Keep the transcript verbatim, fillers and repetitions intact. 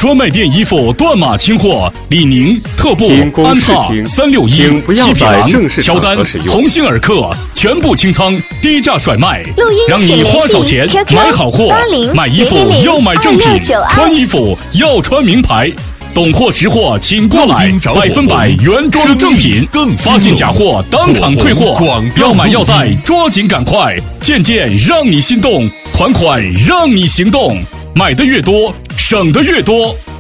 专卖店衣服断码清货，李宁、特步、安踏、三六一、七匹狼、乔丹、鸿星尔克全部清仓，低价甩卖，让你花小钱买好货。买衣服要买正品，穿衣服要穿名牌。懂货识货请过来，百分百原装正品，发现假货当场退货。要买要带，抓紧赶快！件件让你心动，款款让你行动。买的越多，省的越多。